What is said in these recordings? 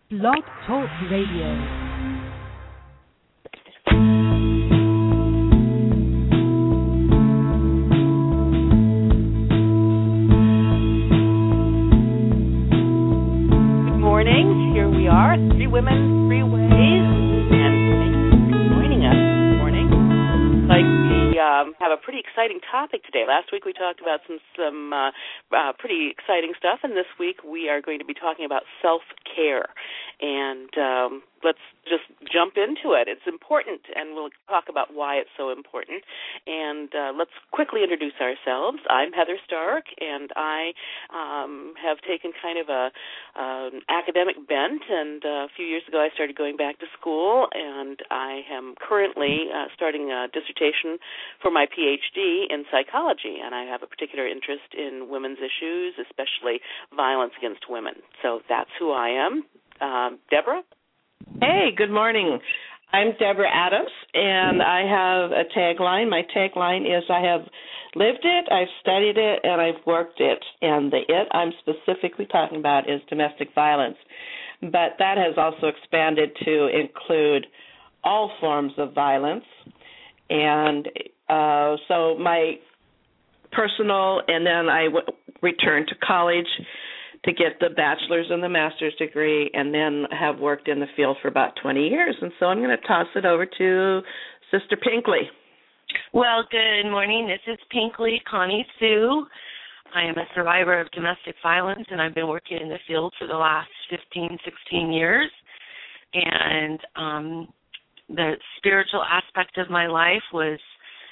Blog Talk Radio. Here we are, Three Women, Three Ways, and thank you for joining us this morning. We have a pretty exciting topic today. Last week we talked about some pretty exciting stuff, and this week we are going to be talking about self-care. And let's just jump into it. It's important, and we'll talk about why it's so important. And let's quickly introduce ourselves. I'm Heather Stark, and I have taken kind of an academic bent, and a few years ago I started going back to school, and I am currently starting a dissertation for my PhD in psychology, and I have a particular interest in women's issues, especially violence against women. So that's who I am. Deborah? Hey, good morning. I'm Deborah Adams, and I have a tagline. My tagline is I have lived it, I've studied it, and I've worked it. And the it I'm specifically talking about is domestic violence. But that has also expanded to include all forms of violence. And so my personal, and then I returned to college to get the bachelor's and the master's degree, and then have worked in the field for about 20 years. And so I'm going to toss it over to Sister Pinkley. Well, good morning. This is Pinkley Connie Sue. I am a survivor of domestic violence, and I've been working in the field for the last 15, 16 years. And the spiritual aspect of my life was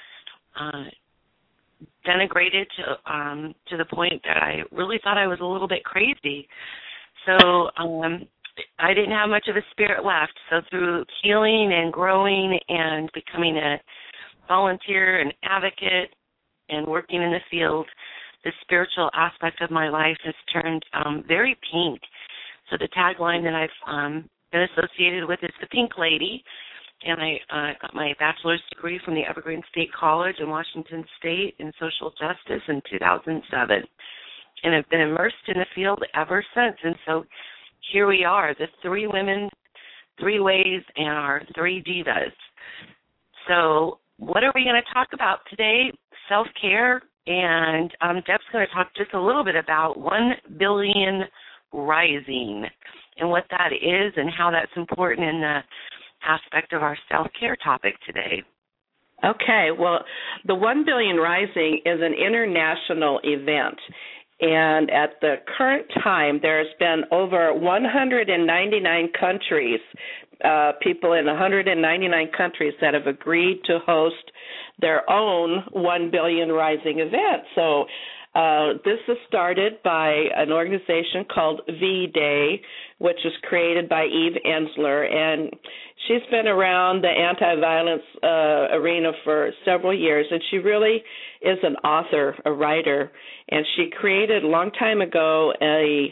denigrated to the point that I really thought I was a little bit crazy. So I didn't have much of a spirit left. So through healing and growing and becoming a volunteer and advocate and working in the field, the spiritual aspect of my life has turned very pink. So the tagline that I've been associated with is the Pink Lady. And I got my bachelor's degree from the Evergreen State College in Washington State in social justice in 2007. And I've been immersed in the field ever since. And so here we are, the three women, three ways, and our three divas. So what are we going to talk about today? Self-care. And Deb's going to talk just a little bit about 1 billion rising and what that is and how that's important in the aspect of our self-care topic today. Okay, well, the 1 billion Rising is an international event, and at the current time, there's been over 199 countries, people in 199 countries that have agreed to host their own 1 billion Rising event. So this is started by an organization called V-Day, which was created by Eve Ensler, and she's been around the anti-violence arena for several years, and she really is an author, a writer, and she created a long time ago a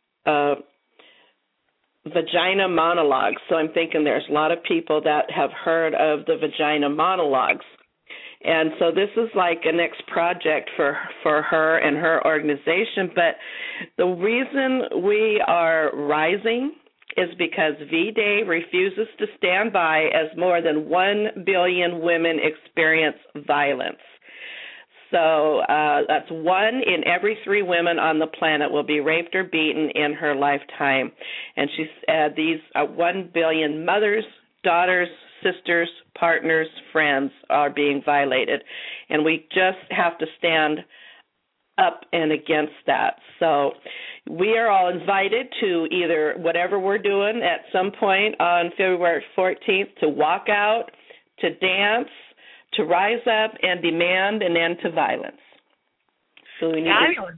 vagina monologue. So I'm thinking there's a lot of people that have heard of the vagina monologues. And so this is like a next project for her and her organization. But the reason we are rising is because V-Day refuses to stand by as more than 1 billion women experience violence. So that's 1 in every 3 women on the planet will be raped or beaten in her lifetime. And she said these 1 billion mothers, daughters, sisters, partners, friends are being violated. And we just have to stand up and against that. So we are all invited to either whatever we're doing at some point on February 14th to walk out, to dance, to rise up and demand an end to violence. So we need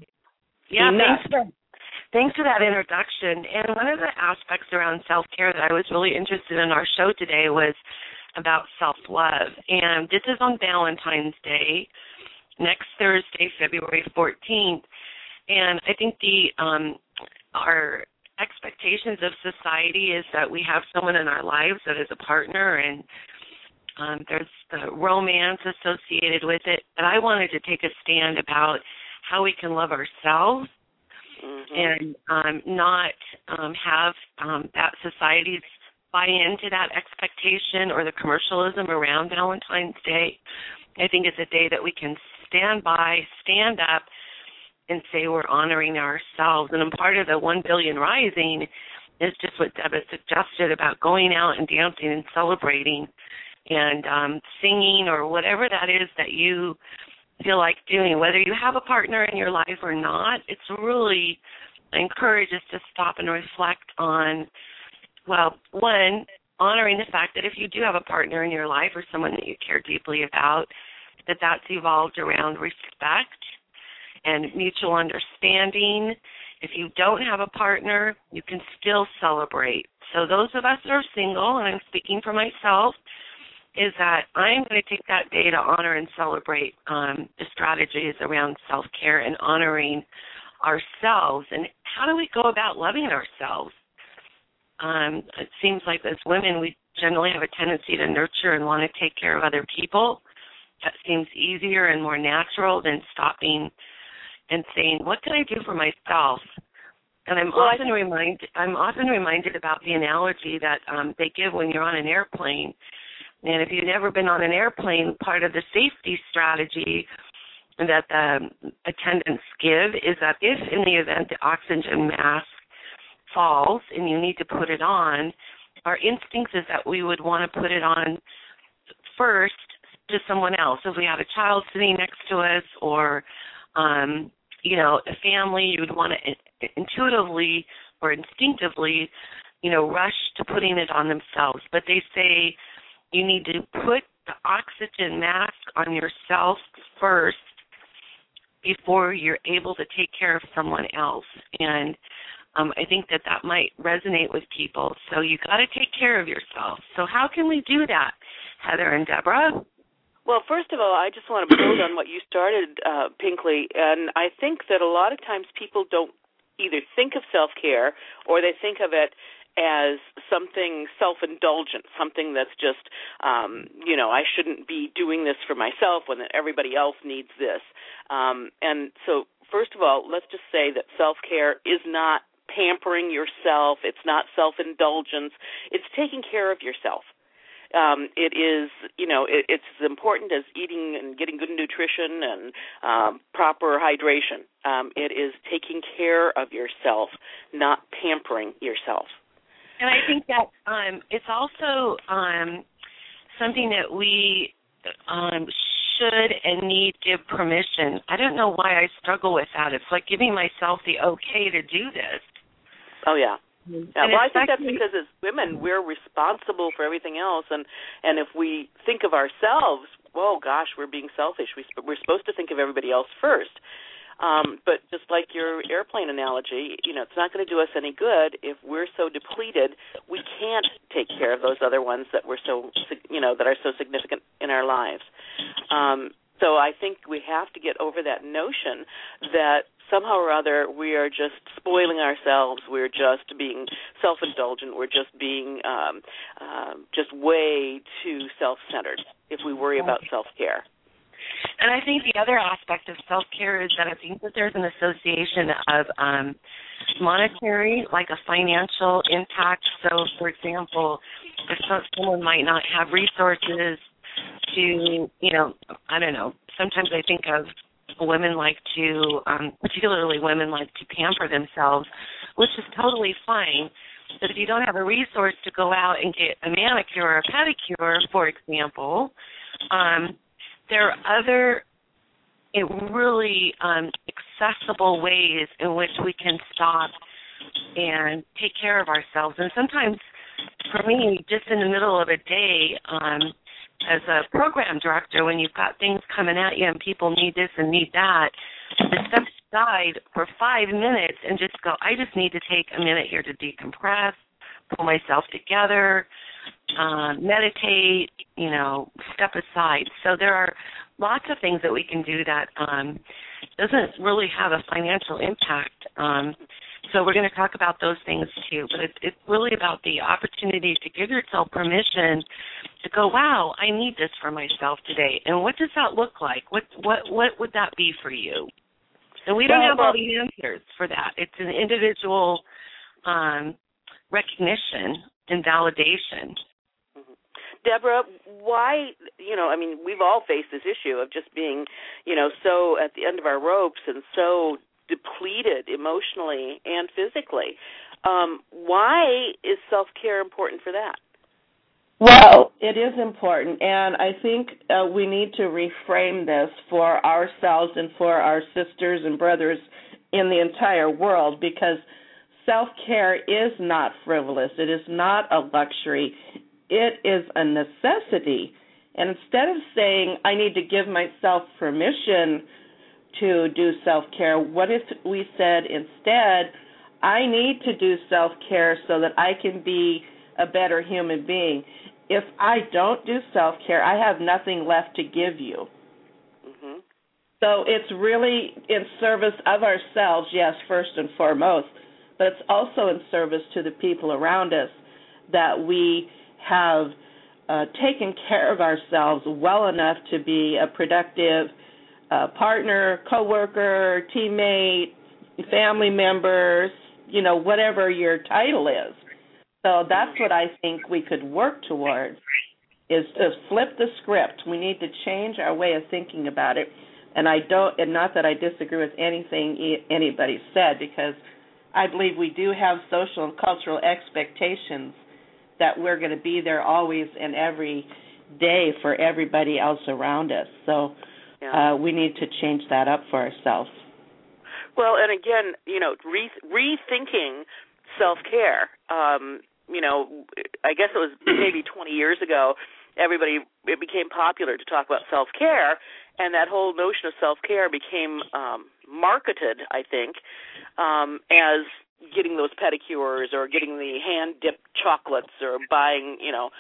Thanks for that introduction. And one of the aspects around self-care that I was really interested in our show today was about self-love. And this is on Valentine's Day, next Thursday, February 14th. And I think our expectations of society is that we have someone in our lives that is a partner, and there's the romance associated with it. But I wanted to take a stand about how we can love ourselves and not have that society's buy into that expectation or the commercialism around Valentine's Day. I think it's a day that we can stand up, and say we're honoring ourselves. And part of the 1 billion rising is just what Deb has suggested about going out and dancing and celebrating and singing or whatever that is that you feel like doing, whether you have a partner in your life or not. It's really, I encourage us to stop and reflect on, well, one, honoring the fact that if you do have a partner in your life or someone that you care deeply about, that's evolved around respect and mutual understanding. If you don't have a partner, you can still celebrate. So those of us that are single, and I'm speaking for myself, is that I'm going to take that day to honor and celebrate the strategies around self-care and honoring ourselves. And how do we go about loving ourselves? It seems like as women, we generally have a tendency to nurture and want to take care of other people. That seems easier and more natural than stopping and saying, what can I do for myself? And I'm often reminded about the analogy that they give when you're on an airplane. And if you've never been on an airplane, part of the safety strategy that the attendants give is that if in the event the oxygen mask falls and you need to put it on, our instinct is that we would want to put it on first to someone else. If we have a child sitting next to us or, a family, you would want to intuitively or instinctively, rush to putting it on themselves. But they say you need to put the oxygen mask on yourself first before you're able to take care of someone else. And I think that might resonate with people. So you got to take care of yourself. So how can we do that, Heather and Deborah? Well, first of all, I just want to build on what you started, Pinkley, and I think that a lot of times people don't either think of self-care or they think of it as something self-indulgent, something that's just, I shouldn't be doing this for myself when everybody else needs this. And so, first of all, let's just say that self-care is not pampering yourself. It's not self-indulgence. It's taking care of yourself. It is, it's as important as eating and getting good nutrition and proper hydration. It is taking care of yourself, not pampering yourself. And I think that it's also something that we should and need give permission. I don't know why I struggle with that. It's like giving myself the okay to do this. Oh, yeah. Yeah, well, I think that's because as women, we're responsible for everything else, and if we think of ourselves, well, gosh, we're being selfish. We're supposed to think of everybody else first. But just like your airplane analogy, it's not going to do us any good if we're so depleted we can't take care of those other ones that we're so, that are so significant in our lives. So I think we have to get over that notion that somehow or other we are just spoiling ourselves, we're just being self-indulgent, we're just being just way too self-centered if we worry about self-care. And I think the other aspect of self-care is that I think that there's an association of monetary, like a financial impact. So, for example, if someone might not have resources to, I don't know, sometimes I think of women like to, particularly women like to pamper themselves, which is totally fine. But if you don't have a resource to go out and get a manicure or a pedicure, for example, there are other really accessible ways in which we can stop and take care of ourselves. And sometimes, for me, just in the middle of a day, as a program director, when you've got things coming at you and people need this and need that, to step aside for 5 minutes and just go, I just need to take a minute here to decompress, pull myself together, meditate, step aside. So there are lots of things that we can do that doesn't really have a financial impact. So we're going to talk about those things too. But it's really about the opportunity to give yourself permission to go, wow, I need this for myself today. And what does that look like? What would that be for you? And we don't have all the answers for that. It's an individual recognition and validation. Deborah, why, we've all faced this issue of just being, so at the end of our ropes and so depleted emotionally and physically. Why is self-care important for that? Well, it is important, and I think we need to reframe this for ourselves and for our sisters and brothers in the entire world, because self-care is not frivolous. It is not a luxury. It is a necessity. And instead of saying, I need to give myself permission to do self-care, what if we said instead, I need to do self-care so that I can be a better human being. If I don't do self-care, I have nothing left to give you. Mm-hmm. So it's really in service of ourselves, yes, first and foremost, but it's also in service to the people around us that we have taken care of ourselves well enough to be a productive partner, coworker, teammate, family members, whatever your title is. So that's what I think we could work towards, is to flip the script. We need to change our way of thinking about it. And not that I disagree with anything anybody said, because I believe we do have social and cultural expectations that we're going to be there always and every day for everybody else around us. So we need to change that up for ourselves. Well, and again, rethinking self-care. I guess it was maybe 20 years ago, it became popular to talk about self-care, and that whole notion of self-care became marketed, I think, as getting those pedicures or getting the hand-dipped chocolates or buying,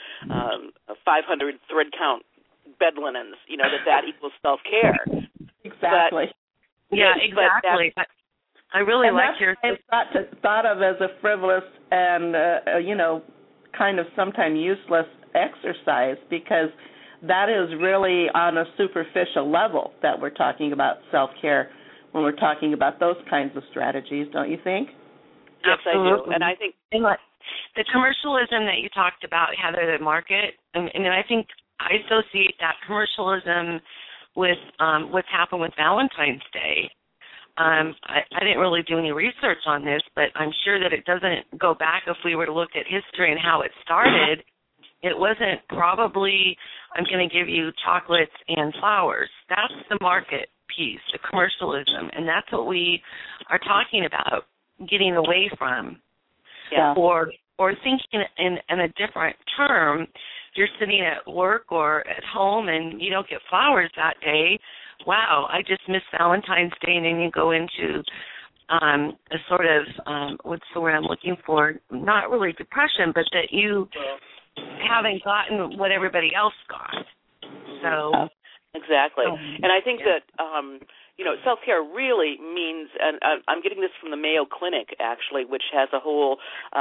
500 thread count bed linens, that equals self-care. Exactly. Exactly. I really like your... It's thought of as a frivolous and, kind of sometimes useless exercise, because that is really on a superficial level that we're talking about self-care when we're talking about those kinds of strategies, don't you think? Yes, I do. And I think... The commercialism that you talked about, Heather, the market, and I think I associate that commercialism with what's happened with Valentine's Day. I didn't really do any research on this, but I'm sure that it doesn't go back. If we were to look at history and how it started, it wasn't probably, I'm going to give you chocolates and flowers. That's the market piece, the commercialism, and that's what we are talking about, getting away from. Yeah. Or thinking in a different term. If you're sitting at work or at home and you don't get flowers that day, wow, I just missed Valentine's Day, and then you go into a sort of, what's the word I'm looking for, not really depression, but that you haven't gotten what everybody else got. So exactly. And I think that, self-care really means, and I'm getting this from the Mayo Clinic, actually, which has a whole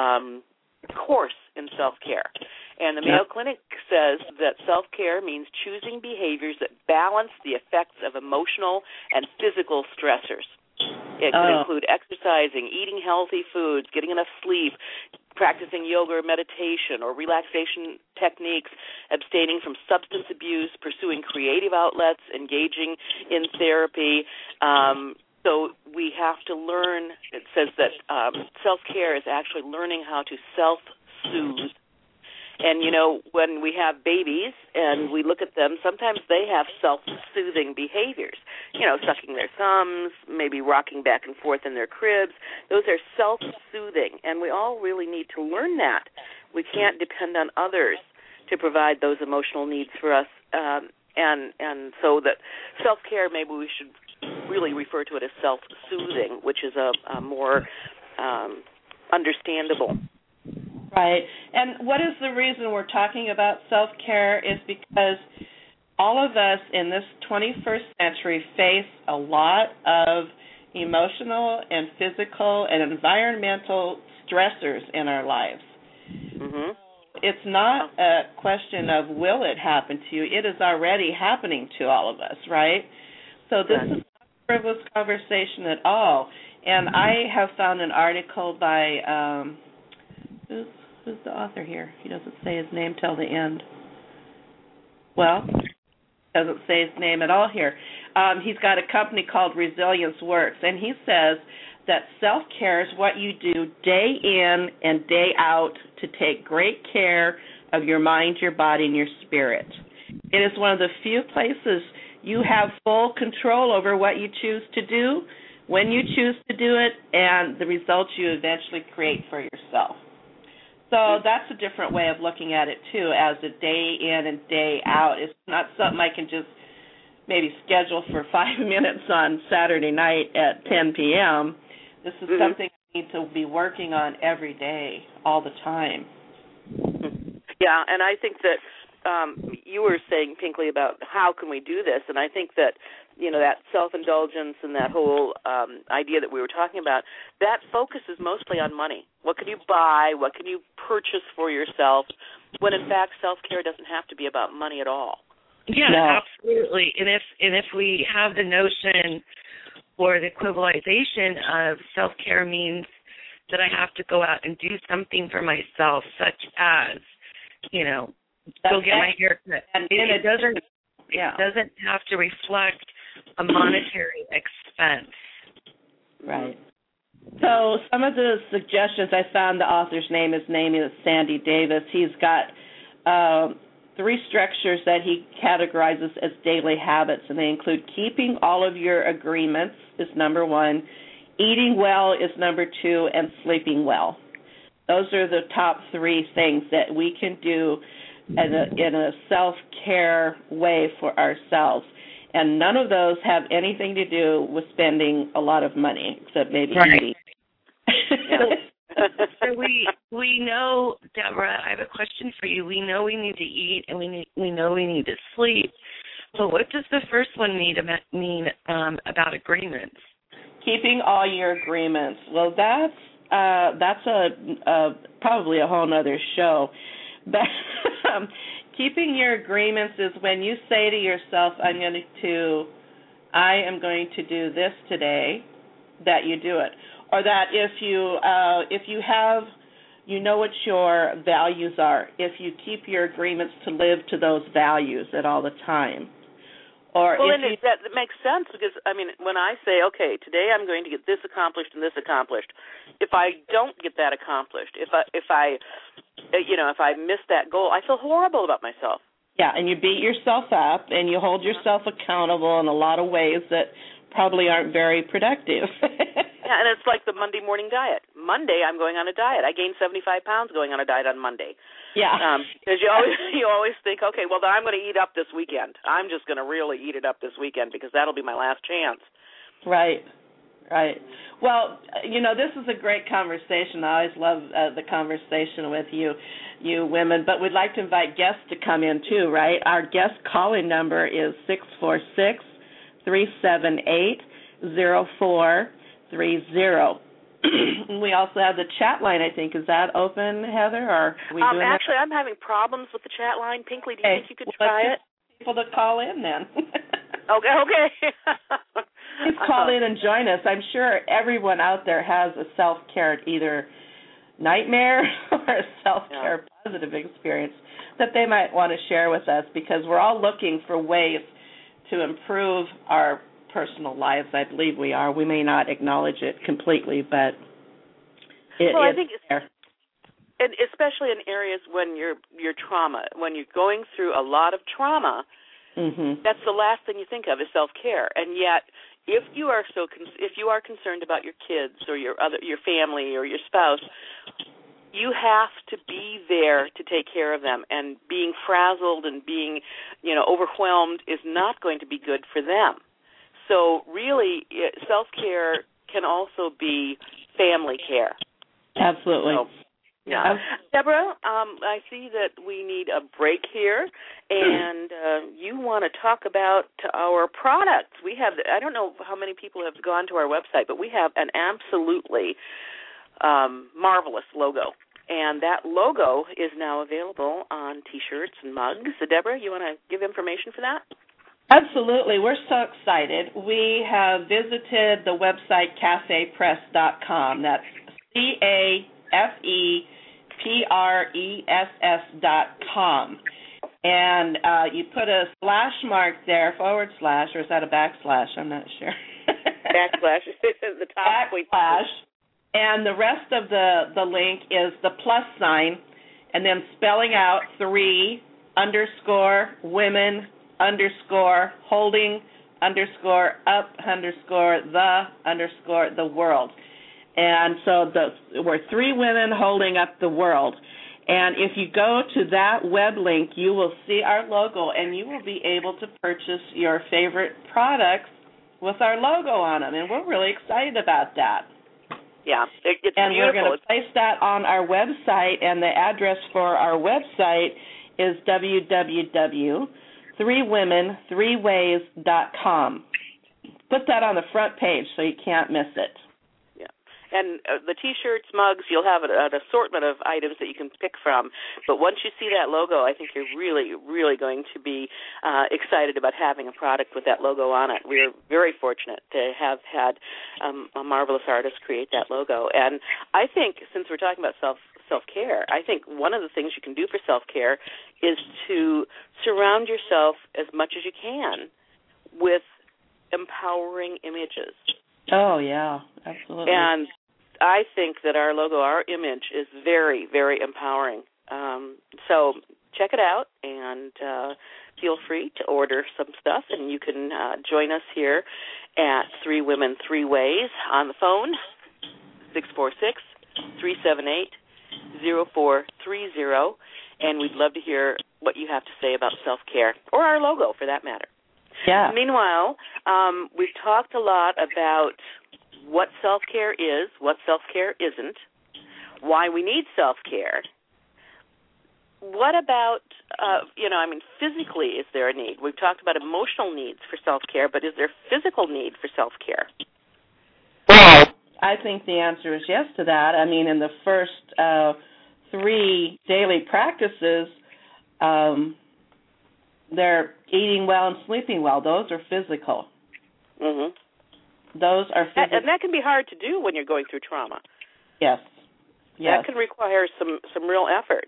course in self-care. And the Mayo Clinic says that self-care means choosing behaviors that balance the effects of emotional and physical stressors. It could include exercising, eating healthy foods, getting enough sleep, practicing yoga or meditation or relaxation techniques, abstaining from substance abuse, pursuing creative outlets, engaging in therapy. So we have to learn, it says that self-care is actually learning how to self-soothe. And, when we have babies and we look at them, sometimes they have self-soothing behaviors, sucking their thumbs, maybe rocking back and forth in their cribs. Those are self-soothing, and we all really need to learn that. We can't depend on others to provide those emotional needs for us, and so that self-care, maybe we should really refer to it as self-soothing, which is a more understandable. Right. And what is the reason we're talking about self-care is because all of us in this 21st century face a lot of emotional and physical and environmental stressors in our lives. Mm-hmm. It's not a question of will it happen to you. It is already happening to all of us, right? So this is frivolous conversation at all. And I have found an article by who's the author here? He doesn't say his name till the end. Well, doesn't say his name at all here. He's got a company called Resilience Works, and he says that self-care is what you do day in and day out to take great care of your mind, your body, and your spirit. It is one of the few places you have full control over what you choose to do, when you choose to do it, and the results you eventually create for yourself. So that's a different way of looking at it, too, as a day in and day out. It's not something I can just maybe schedule for 5 minutes on Saturday night at 10 p.m. This is something I need to be working on every day, all the time. Yeah, and I think that you were saying, Pinkley, about how can we do this, and I think that, you know, that self-indulgence and that whole idea that we were talking about, that focuses mostly on money. What can you buy? What can you purchase for yourself? When, in fact, self-care doesn't have to be about money at all. Yeah, absolutely. And if we have the notion or the equivalization of self-care means that I have to go out and do something for myself, such as, you know, go get my hair cut. And it doesn't have to reflect a monetary expense. Right. So some of the suggestions, I found the author's name, his name is Sandy Davis. He's got 3 structures that he categorizes as daily habits, and they include keeping all of your agreements is number 1, eating well is number 2, and sleeping well. Those are the top 3 things that we can do in a self-care way for ourselves. And none of those have anything to do with spending a lot of money, except maybe eating. So we know, Deborah, I have a question for you. We know we need to eat and we know we need to sleep. But what does the first one mean about agreements? Keeping all your agreements. Well, that's probably a whole other show. But keeping your agreements is when you say to yourself, I am going to do this today, that you do it. Or that if you have, you know what your values are, if you keep your agreements to live to those values at all the time. Or that makes sense, because, I mean, when I say, okay, today I'm going to get this accomplished and this accomplished, if I don't get that accomplished, if I miss that goal, I feel horrible about myself. Yeah, and you beat yourself up and you hold yourself accountable in a lot of ways that probably aren't very productive. Yeah, and it's like the Monday morning diet. Monday, I'm going on a diet. I gained 75 pounds going on a diet on Monday. Yeah. Because you always think, okay, well, then I'm going to eat up this weekend. I'm just going to really eat it up this weekend because that'll be my last chance. Right. Well, this is a great conversation. I always love the conversation with you women, but we'd like to invite guests to come in too, right? Our guest call-in number is 646-378-0430. We also have the chat line, I think. Is that open, Heather? Or are we doing actually, I'm having problems with the chat line. Pinkley, do you think you could try it? People to call in then. Okay. Please call in and join us. I'm sure everyone out there has a self-care either nightmare or a self-care positive experience that they might want to share with us, because we're all looking for ways to improve our personal lives. I believe we are. We may not acknowledge it completely, but I think it's there. And especially in areas when you're trauma, when you're going through a lot of trauma, that's the last thing you think of is self-care. And yet, if you are concerned about your kids or your family or your spouse, you have to be there to take care of them. And being frazzled and being, overwhelmed is not going to be good for them. So really, self-care can also be family care. Absolutely. So, yeah. Deborah, I see that we need a break here, and you want to talk about our products. We have, I don't know how many people have gone to our website, but we have an absolutely marvelous logo. And that logo is now available on T-shirts and mugs. So, Deborah, you want to give information for that? Absolutely. We're so excited. We have visited the website cafepress.com. That's CAFEPRESS.com. And you put a slash mark there, / or is that a backslash? I'm not sure. Backslash is the top. Backslash. And the rest of the link is the plus sign, and then spelling out 3 _ women _ holding _ up _ the world. And so we're 3 women holding up the world. And if you go to that web link, you will see our logo, and you will be able to purchase your favorite products with our logo on them. And we're really excited about that. Yeah, it's and beautiful. We're going to place that on our website, and the address for our website is www.3women3ways.com. Put that on the front page so you can't miss it. And the T-shirts, mugs, you'll have an assortment of items that you can pick from. But once you see that logo, I think you're really, really going to be excited about having a product with that logo on it. We're very fortunate to have had a marvelous artist create that logo. And I think, since we're talking about self-care, I think one of the things you can do for self-care is to surround yourself as much as you can with empowering images. Oh, yeah, absolutely. And I think that our logo, our image, is very, very empowering. So check it out and feel free to order some stuff. And you can join us here at 3 Women 3 Ways on the phone, 646-378-0430. And we'd love to hear what you have to say about self-care, or our logo for that matter. Yeah. Meanwhile, we've talked a lot about what self-care is, what self-care isn't, why we need self-care. What about, physically, is there a need? We've talked about emotional needs for self-care, but is there physical need for self-care? Well, I think the answer is yes to that. I mean, in the first 3 daily practices, they're eating well and sleeping well. Those are physical. Mm-hmm. Those are physical. And that can be hard to do when you're going through trauma. Yes. That can require some real effort.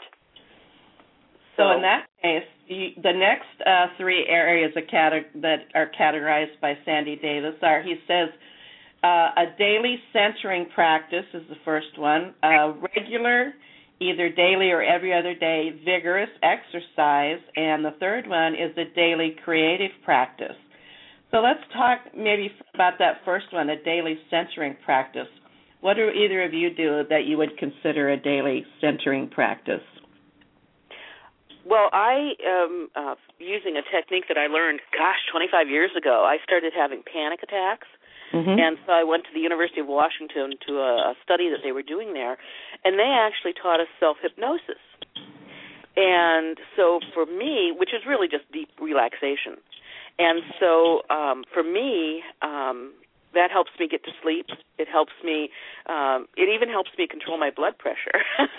So in that case, the next 3 areas that are categorized by Sandy Davis are, he says, a daily centering practice is the first one, regular, either daily or every other day, vigorous exercise, and the third one is a daily creative practice. So let's talk maybe about that first one, a daily centering practice. What do either of you do that you would consider a daily centering practice? Well, I am using a technique that I learned, 25 years ago. I started having panic attacks. Mm-hmm. And so I went to the University of Washington to a study that they were doing there, and they actually taught us self-hypnosis. And so for me, which is really just deep relaxation, and so for me, that helps me get to sleep. It helps me. It even helps me control my blood pressure.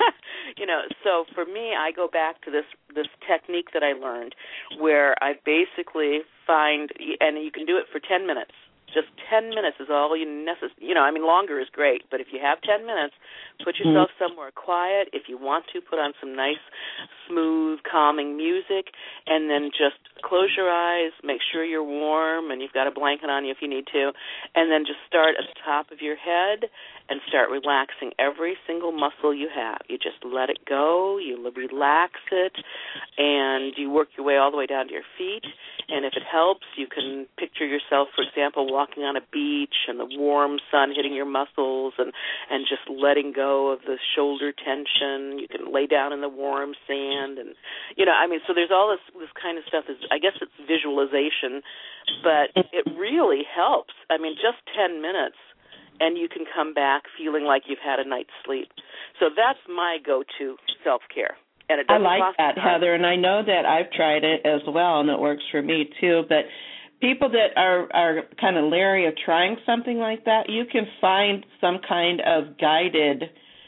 So for me, I go back to this technique that I learned, where I basically find, and you can do it for 10 minutes. Just 10 minutes is all you necessarily, longer is great, but if you have 10 minutes, put yourself somewhere quiet. If you want to, put on some nice, smooth, calming music, and then just close your eyes, make sure you're warm, and you've got a blanket on you if you need to, and then just start at the top of your head and start relaxing every single muscle you have. You just let it go, you relax it, and you work your way all the way down to your feet. And if it helps, you can picture yourself, for example, walking on a beach and the warm sun hitting your muscles and just letting go of the shoulder tension. You can lay down in the warm sand. And, so there's all this kind of stuff. I guess it's visualization, but it really helps. Just 10 minutes, and you can come back feeling like you've had a night's sleep. So that's my go-to self-care. I like that, Heather, and I know that I've tried it as well, and it works for me too. But people that are kind of leery of trying something like that, you can find some kind of guided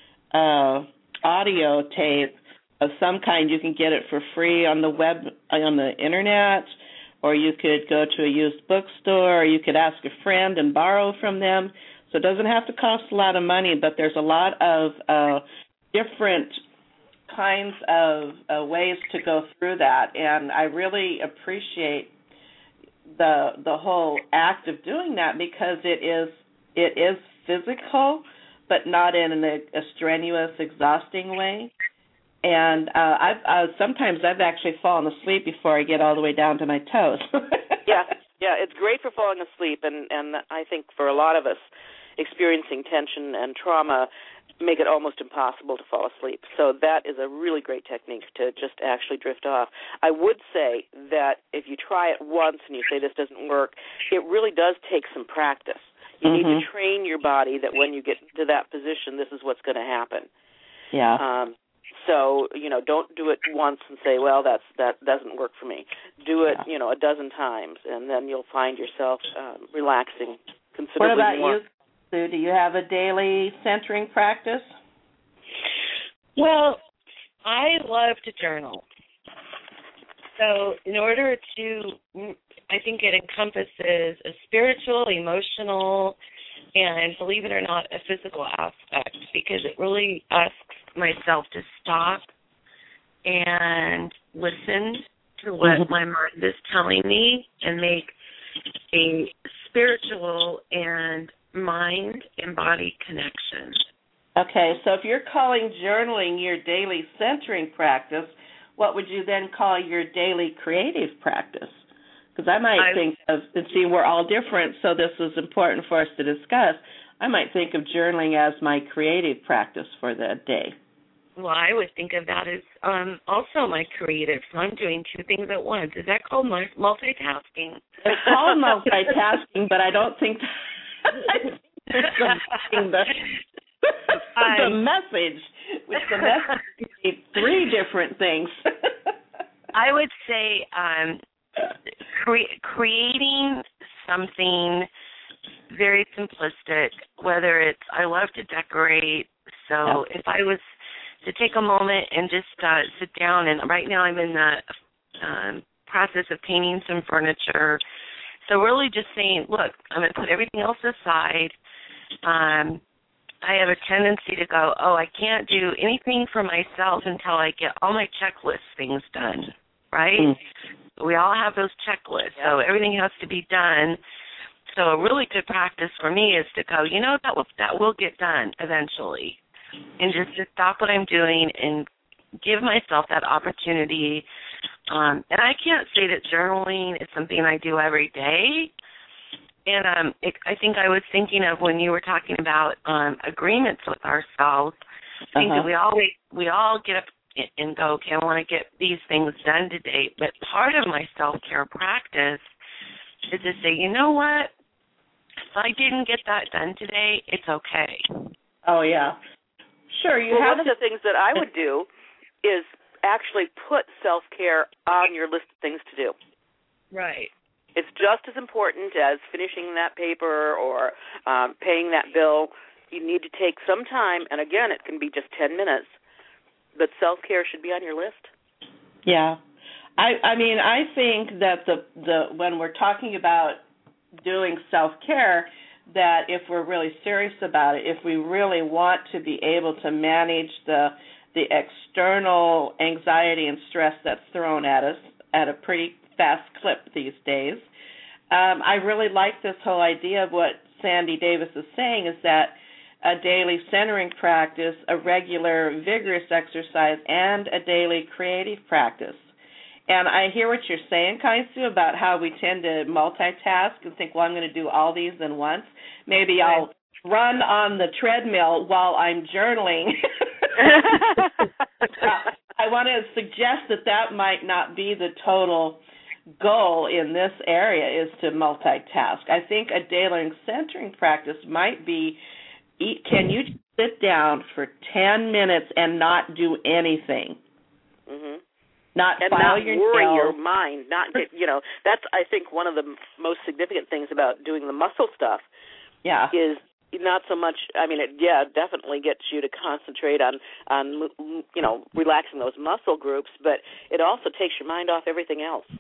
audio tape of some kind. You can get it for free on the web, on the internet, or you could go to a used bookstore, or you could ask a friend and borrow from them. So it doesn't have to cost a lot of money, but there's a lot of different kinds of ways to go through that, and I really appreciate the whole act of doing that, because it is physical, but not in a strenuous, exhausting way. And sometimes I've actually fallen asleep before I get all the way down to my toes. Yeah, it's great for falling asleep, and I think for a lot of us experiencing tension and trauma make it almost impossible to fall asleep. So that is a really great technique to just actually drift off. I would say that if you try it once and you say this doesn't work, it really does take some practice. You need to train your body that when you get to that position, this is what's going to happen. Yeah. So, don't do it once and say, well, that doesn't work for me. Do it, a dozen times, and then you'll find yourself relaxing considerably more. What about you, Sue? Do you have a daily centering practice? Well, I love to journal. So in order to, I think it encompasses a spiritual, emotional, and believe it or not, a physical aspect, because it really asks myself to stop and listen to what my mind is telling me and make a spiritual and mind and body connection. Okay, so if you're calling journaling your daily centering practice, what would you then call your daily creative practice? Because I might think of, and see, we're all different, so this is important for us to discuss. I might think of journaling as my creative practice for the day. Well, I would think of that as also my creative. So I'm doing two things at once. Is that called multitasking? It's called multitasking, but I don't think the message, which the message is three different things. I would say creating something very simplistic, whether it's, I love to decorate, so if I was to take a moment and just sit down, and right now I'm in the process of painting some furniture, so really just saying, look, I'm going to put everything else aside. I have a tendency to go, I can't do anything for myself until I get all my checklist things done, right? We all have those checklists, so everything has to be done. So a really good practice for me is to go, that will get done eventually, and just to stop what I'm doing and give myself that opportunity. And I can't say that journaling is something I do every day. And I think I was thinking of when you were talking about agreements with ourselves. I think that we all get up and go, okay, I want to get these things done today. But part of my self-care practice is to say, you know what? If I didn't get that done today, it's okay. Oh, yeah. Sure. One of the things that I would do is actually put self-care on your list of things to do. Right. It's just as important as finishing that paper or paying that bill. You need to take some time, and again, it can be just 10 minutes, but self-care should be on your list. Yeah. I mean, I think that the when we're talking about doing self-care, that if we're really serious about it, if we really want to be able to manage the external anxiety and stress that's thrown at us at a pretty fast clip these days, I really like this whole idea of what Sandy Davis is saying, is that a daily centering practice, a regular vigorous exercise, and a daily creative practice. And I hear what you're saying, Kaisu, about how we tend to multitask and think, well, I'm going to do all these in once. Maybe I'll run on the treadmill while I'm journaling. I want to suggest that might not be the total goal in this area, is to multitask. I think a daily centering practice might be, can you sit down for 10 minutes and not do anything? Mm-hmm. Not worry your mind, that's, I think, one of the most significant things about doing the muscle stuff is not so much, it definitely gets you to concentrate on relaxing those muscle groups, but it also takes your mind off everything else.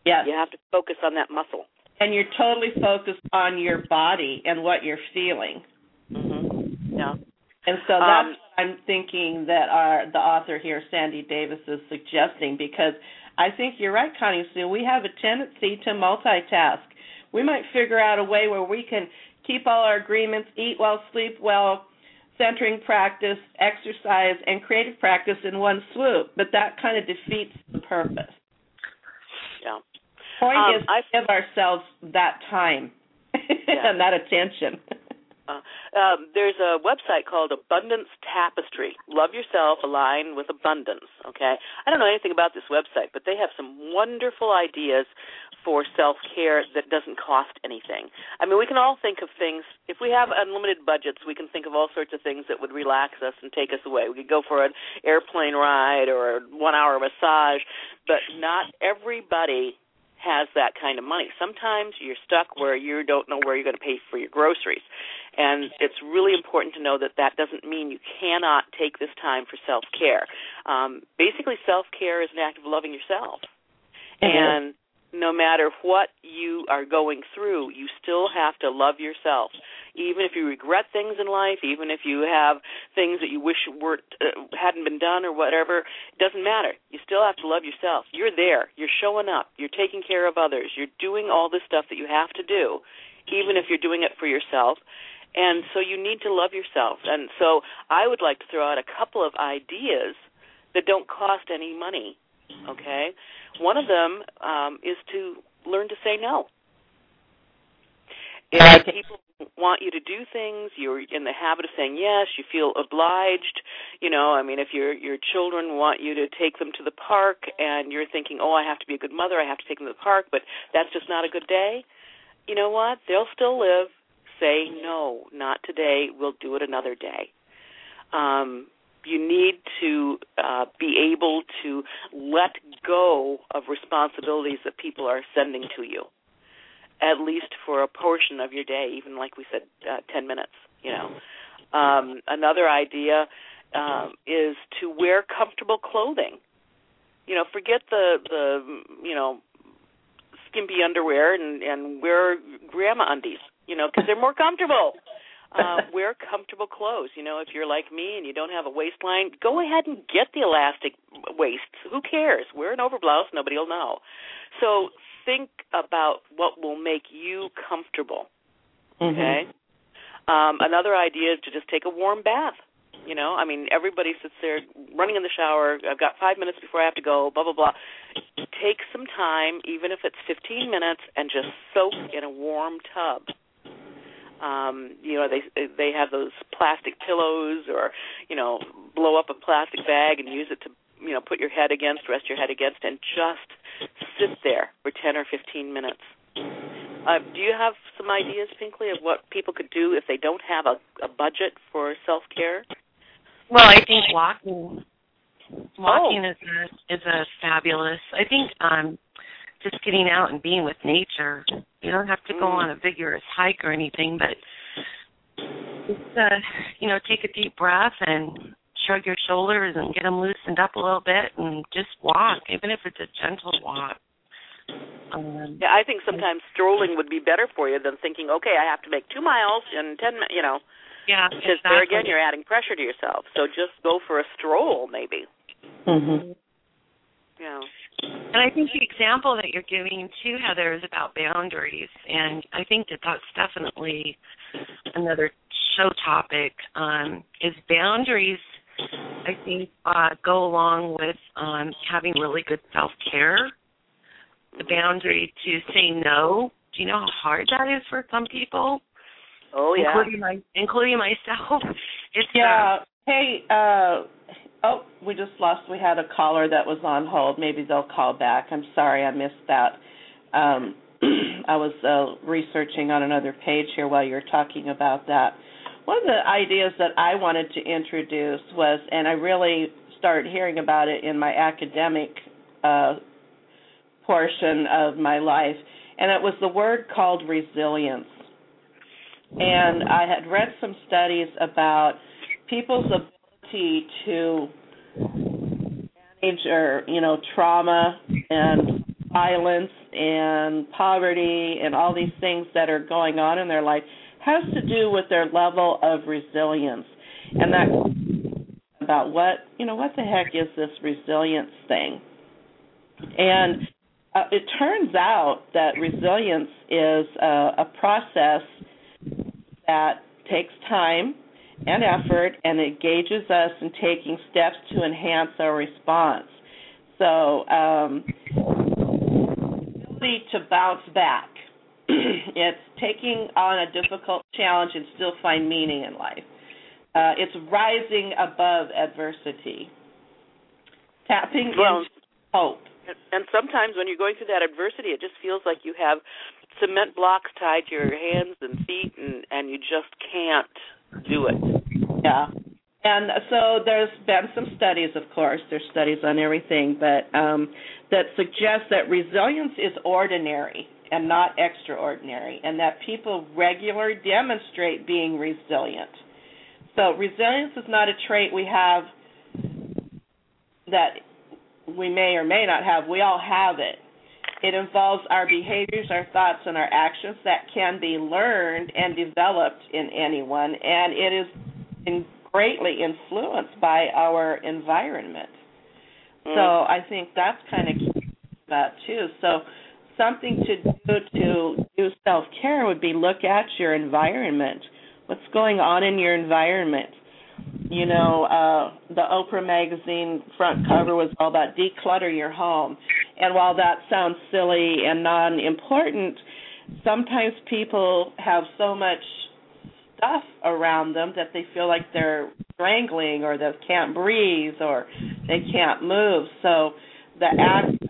Yes. You have to focus on that muscle. And you're totally focused on your body and what you're feeling. Mm-hmm. Yeah. And so that's what I'm thinking that the author here, Sandy Davis, is suggesting, because I think you're right, Connie Sue. We have a tendency to multitask. We might figure out a way where we can keep all our agreements, eat well, sleep well, centering practice, exercise, and creative practice in one swoop, but that kind of defeats the purpose. Yeah. Point is to give ourselves that time and that attention. There's a website called Abundance Tapestry. Love yourself, align with abundance, okay? I don't know anything about this website, but they have some wonderful ideas for self-care that doesn't cost anything. I mean, we can all think of things. If we have unlimited budgets, we can think of all sorts of things that would relax us and take us away. We could go for an airplane ride or a 1-hour massage, but not everybody has that kind of money. Sometimes you're stuck where you don't know where you're going to pay for your groceries. And it's really important to know that that doesn't mean you cannot take this time for self-care. Basically, self-care is an act of loving yourself. And no matter what you are going through, you still have to love yourself. Even if you regret things in life, even if you have things that you wish hadn't been done or whatever, it doesn't matter. You still have to love yourself. You're there. You're showing up. You're taking care of others. You're doing all this stuff that you have to do, even if you're doing it for yourself. And so you need to love yourself. And so I would like to throw out a couple of ideas that don't cost any money, okay? One of them is to learn to say no. If people want you to do things, you're in the habit of saying yes, you feel obliged. You know, I mean, if your children want you to take them to the park and you're thinking, oh, I have to be a good mother, I have to take them to the park, but that's just not a good day, you know what? They'll still live. Say, no, not today. We'll do it another day. You need to be able to let go of responsibilities that people are sending to you, at least for a portion of your day, even like we said, 10 minutes, you know. Another idea is to wear comfortable clothing. You know, forget the you know, skimpy underwear and wear grandma undies, you know, because they're more comfortable. Wear comfortable clothes. You know, if you're like me and you don't have a waistline, go ahead and get the elastic waists. Who cares? Wear an overblouse. Nobody will know. So think about what will make you comfortable, okay? Another idea is to just take a warm bath. You know, I mean, everybody sits there running in the shower. I've got 5 minutes before I have to go, blah, blah, blah. Take some time, even if it's 15 minutes, and just soak in a warm tub. You know, they have those plastic pillows, or, you know, blow up a plastic bag and use it to, you know, put your head against, rest your head against, and just sit there for 10 or 15 minutes. Do you have some ideas, Pinkley, of what people could do if they don't have a budget for self-care? Well, I think walking is a fabulous. I think just getting out and being with nature. You don't have to go on a vigorous hike or anything, but just you know, take a deep breath and shrug your shoulders and get them loosened up a little bit and just walk, even if it's a gentle walk. Yeah, I think sometimes strolling would be better for you than thinking, okay, I have to make 2 miles in 10 minutes, you know. Yeah, because there again, you're adding pressure to yourself. So just go for a stroll, maybe. Yeah. And I think the example that you're giving, too, Heather, is about boundaries. And I think that that's definitely another show topic, is boundaries, I think, go along with having really good self-care. The boundary to say no. Do you know how hard that is for some people? Oh, yeah. Including myself. It's, Hey, we had a caller that was on hold. Maybe they'll call back. I'm sorry I missed that. I was researching on another page here while you were talking about that. One of the ideas that I wanted to introduce was, and I really started hearing about it in my academic portion of my life, and it was the word called resilience. And I had read some studies about people's ability to manage, or, you know, trauma and violence and poverty and all these things that are going on in their life has to do with their level of resilience. And that's about what the heck is this resilience thing? And it turns out that resilience is a process that takes time and effort and engages us in taking steps to enhance our response. So, ability to bounce back. It's taking on a difficult challenge and still find meaning in life. It's rising above adversity. Tapping into hope. And sometimes when you're going through that adversity, it just feels like you have cement blocks tied to your hands and feet, and you just can't do it. Yeah. And so there's been some studies, of course. There's studies on everything, but that suggest that resilience is ordinary and not extraordinary, and that people regularly demonstrate being resilient. So resilience is not a trait we have that we may or may not have. We all have it. It involves our behaviors, our thoughts, and our actions that can be learned and developed in anyone, and it is greatly influenced by our environment. So I think that's kind of key about too. So something to do self-care would be look at your environment. What's going on in your environment? You know, the Oprah magazine front cover was all about declutter your home. And while that sounds silly and non-important, sometimes people have so much stuff around them that they feel like they're strangling or they can't breathe or they can't move. So the act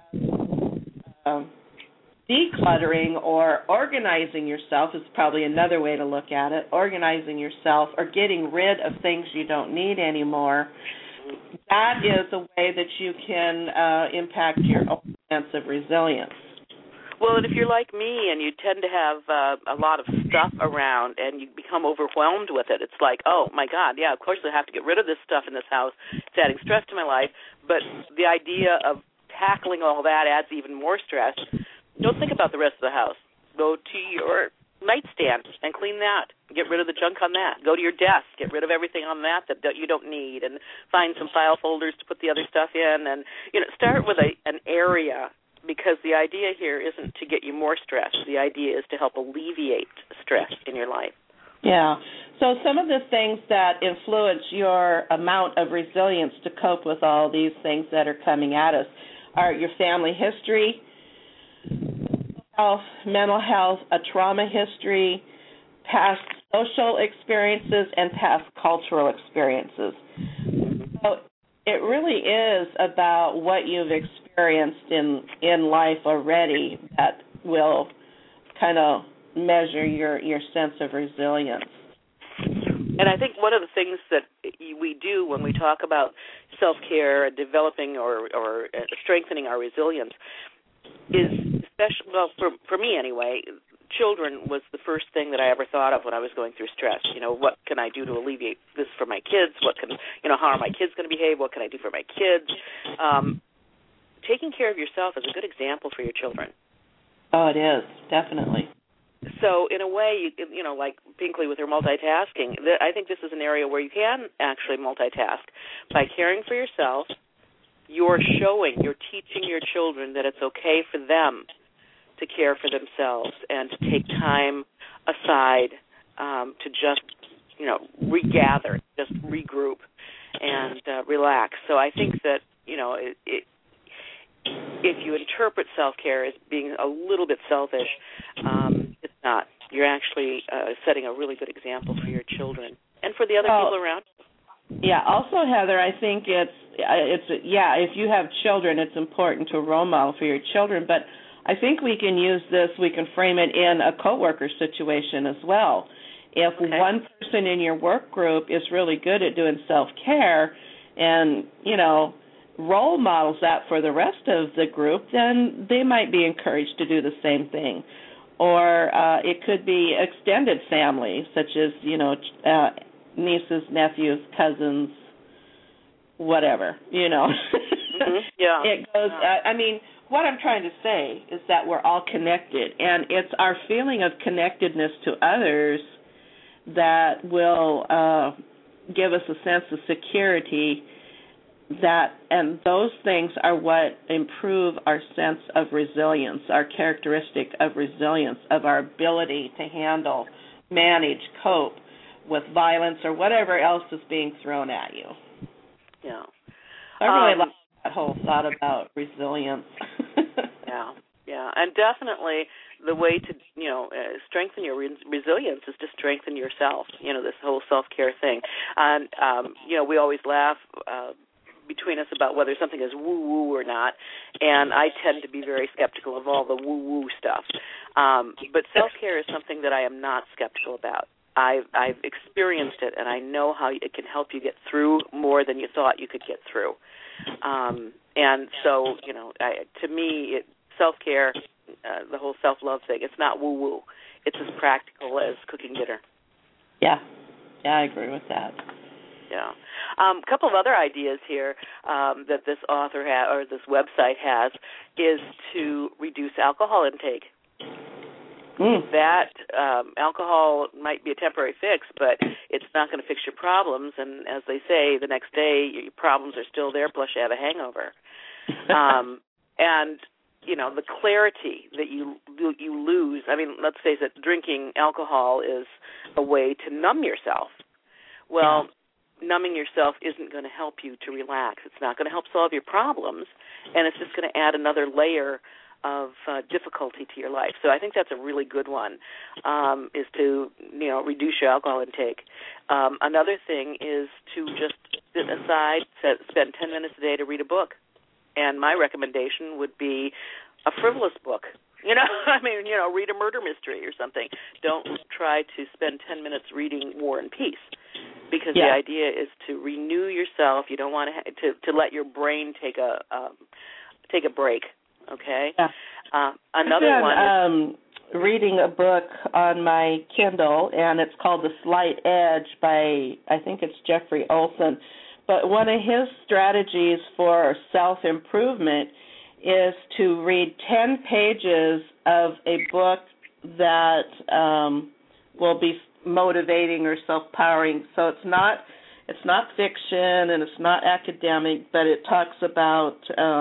of decluttering or organizing yourself is probably another way to look at it. Organizing yourself or getting rid of things you don't need anymore, that is a way that you can impact your own sense of resilience. Well, and if you're like me and you tend to have a lot of stuff around and you become overwhelmed with it, it's like, oh, my God, yeah, of course I have to get rid of this stuff in this house. It's adding stress to my life. But the idea of tackling all that adds even more stress. Don't think about the rest of the house. Go to your nightstand and clean that. Get rid of the junk on that. Go to your desk. Get rid of everything on that you don't need, and find some file folders to put the other stuff in. And start with an area, because the idea here isn't to get you more stress. The idea is to help alleviate stress in your life. Yeah. So some of the things that influence your amount of resilience to cope with all these things that are coming at us are your family history, health, mental health, a trauma history, past social experiences, and past cultural experiences. So it really is about what you've experienced in life already that will kind of measure your sense of resilience. And I think one of the things that we do when we talk about self-care, developing or strengthening our resilience is, especially, well, for me anyway, children was the first thing that I ever thought of when I was going through stress. What can I do to alleviate this for my kids? How are my kids going to behave? What can I do for my kids? Taking care of yourself is a good example for your children. Oh, it is, definitely. So in a way, like Pinkley with her multitasking, I think this is an area where you can actually multitask. By caring for yourself, you're teaching your children that it's okay for them to care for themselves and to take time aside to just, regather, just regroup and relax. So I think that, if you interpret self-care as being a little bit selfish, it's not. You're actually setting a really good example for your children and for the other people around. Yeah. Also, Heather, I think if you have children, it's important to role model for your children. But I think we can use this. We can frame it in a coworker situation as well. If one person in your work group is really good at doing self-care, and role models that for the rest of the group, then they might be encouraged to do the same thing. Or it could be extended family, such as, nieces, nephews, cousins, whatever, Mm-hmm. Yeah. It goes, what I'm trying to say is that we're all connected, and it's our feeling of connectedness to others that will give us a sense of security, and those things are what improve our sense of resilience, our characteristic of resilience, of our ability to handle, manage, cope with violence or whatever else is being thrown at you. Yeah. I really like that whole thought about resilience. Yeah, and definitely the way to, strengthen your resilience is to strengthen yourself, this whole self-care thing. And, we always laugh between us about whether something is woo-woo or not, and I tend to be very skeptical of all the woo-woo stuff. But self-care is something that I am not skeptical about. I've experienced it, and I know how it can help you get through more than you thought you could get through. And so, to me, self-care, the whole self-love thing, it's not woo-woo. It's as practical as cooking dinner. Yeah, I agree with that. Yeah. A couple of other ideas here that this author or this website has is to reduce alcohol intake. That alcohol might be a temporary fix, but it's not going to fix your problems. And as they say, the next day your problems are still there, plus you have a hangover. And the clarity that you lose. I mean, let's face it, drinking alcohol is a way to numb yourself. Well, numbing yourself isn't going to help you to relax. It's not going to help solve your problems, and it's just going to add another layer of difficulty to your life. So I think that's a really good one, is to, reduce your alcohol intake. Another thing is to just sit aside, spend 10 minutes a day to read a book. And my recommendation would be a frivolous book. Read a murder mystery or something. Don't try to spend 10 minutes reading War and Peace, because the idea is to renew yourself. You don't want to let your brain take a break. Okay. Yeah. Another one. Reading a book on my Kindle, and it's called The Slight Edge by, I think it's Jeffrey Olson. But one of his strategies for self-improvement is to read 10 pages of a book that will be motivating or self-powering. So it's not fiction and it's not academic, but it talks about,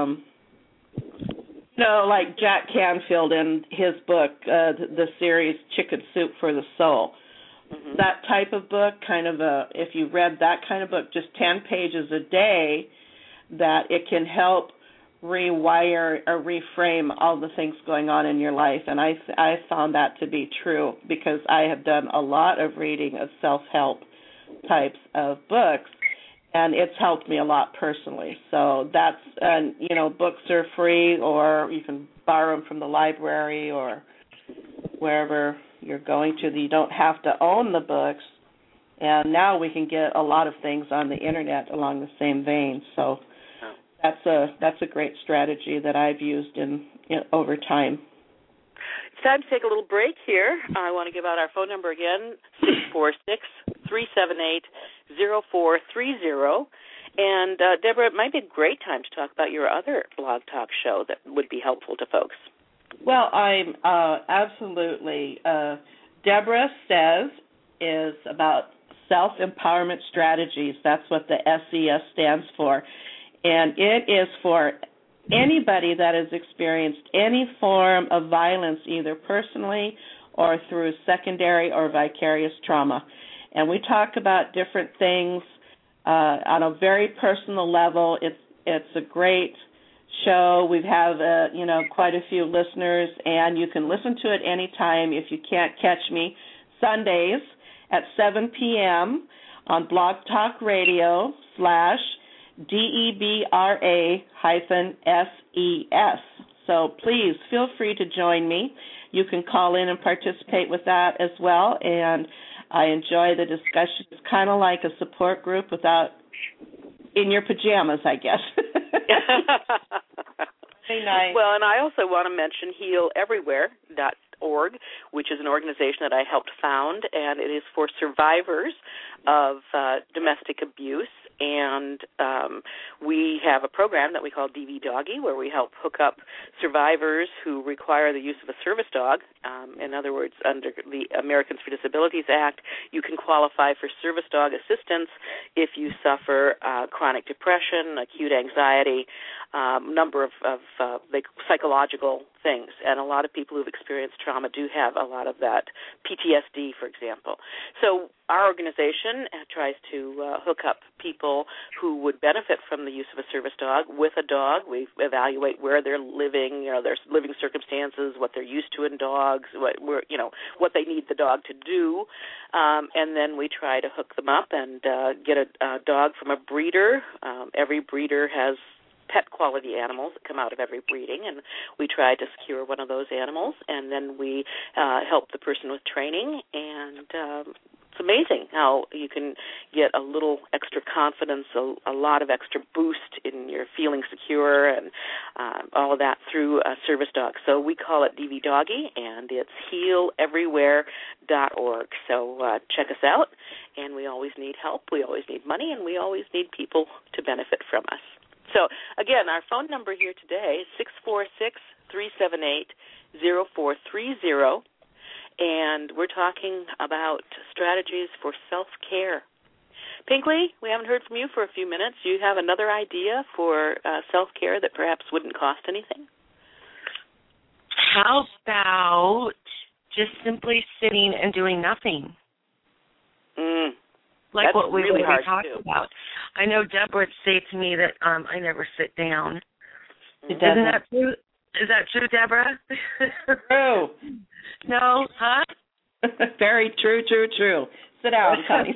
like Jack Canfield in his book, the series Chicken Soup for the Soul. Mm-hmm. That type of book, if you read that kind of book, just 10 pages a day, that it can help rewire or reframe all the things going on in your life. And I found that to be true, because I have done a lot of reading of self-help types of books, and it's helped me a lot personally. So that's, books are free, or you can borrow them from the library or wherever you're going to. You don't have to own the books, and now we can get a lot of things on the internet along the same vein. So that's a great strategy that I've used over time. It's time to take a little break here. I want to give out our phone number again, 646-378-0430. And, Deborah, it might be a great time to talk about your other blog talk show that would be helpful to folks. Well, I'm absolutely. Deborah Says is about self-empowerment strategies. That's what the SES stands for. And it is for anybody that has experienced any form of violence, either personally or through secondary or vicarious trauma. And we talk about different things on a very personal level. It's a great show. We have quite a few listeners, and you can listen to it anytime. If you can't catch me, Sundays at 7 p.m. on Blog Talk Radio /DEBRA-SES. So please feel free to join me. You can call in and participate with that as well, and I enjoy the discussion. It's kind of like a support group without in your pajamas, I guess. Very nice. Well, and I also want to mention HealEverywhere.org, which is an organization that I helped found, and it is for survivors of domestic abuse and we have a program that we call DV Doggy, where we help hook up survivors who require the use of a service dog. In other words, under the Americans with Disabilities Act, you can qualify for service dog assistance if you suffer chronic depression, acute anxiety, number of psychological things. And a lot of people who've experienced trauma do have a lot of that PTSD, for example. So our organization tries to hook up people who would benefit from the use of a service dog with a dog. We evaluate where they're living, their living circumstances, what they're used to in dogs, what they need the dog to do, and then we try to hook them up and get a dog from a breeder. Every breeder has pet quality animals that come out of every breeding, and we try to secure one of those animals, and then we help the person with training, and it's amazing how you can get a little extra confidence, a lot of extra boost in your feeling secure, and all of that through a service dog. So we call it DV Doggy, and it's healeverywhere.org. So check us out, and we always need help, we always need money, and we always need people to benefit from us. So, again, our phone number here today is 646-378-0430, and we're talking about strategies for self-care. Pinkley, we haven't heard from you for a few minutes. Do you have another idea for self-care that perhaps wouldn't cost anything? How about just simply sitting and doing nothing? Like That's what we really already hard talked to do. about. I know Deborah would say to me that I never sit down. Isn't that true? Is that true, Deborah? True. No? Huh? Very true. Sit down, Connie.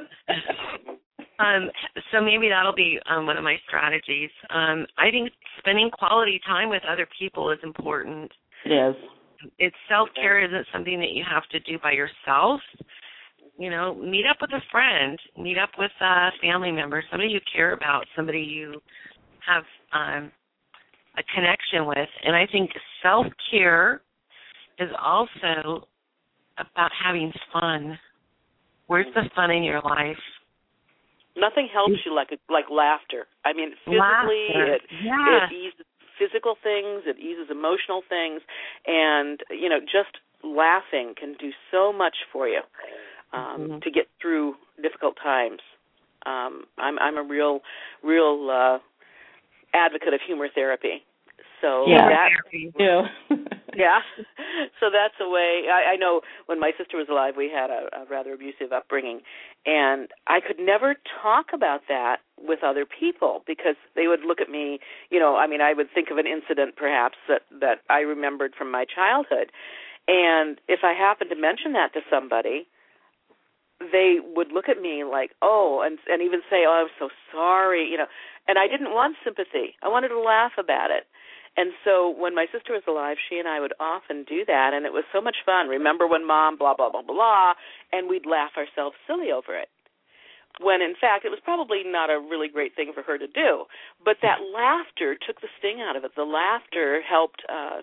So maybe that'll be one of my strategies. I think spending quality time with other people is important. It is. Self-care isn't something that you have to do by yourself. Meet up with a friend, meet up with a family member, somebody you care about, somebody you have a connection with. And I think self-care is also about having fun. Where's the fun in your life? Nothing helps you like laughter. I mean, physically, it eases physical things, it eases emotional things, and, just laughing can do so much for you. To get through difficult times. I'm a real advocate of humor therapy. So yeah. So that's a way. I know when my sister was alive, we had a rather abusive upbringing, and I could never talk about that with other people because they would look at me. I would think of an incident perhaps that I remembered from my childhood, and if I happened to mention that to somebody, they would look at me like, and even say, I'm so sorry, and I didn't want sympathy. I wanted to laugh about it. And so when my sister was alive, she and I would often do that, and it was so much fun. Remember when Mom, blah, blah, blah, blah, and we'd laugh ourselves silly over it. When, in fact, it was probably not a really great thing for her to do. But that laughter took the sting out of it. The laughter helped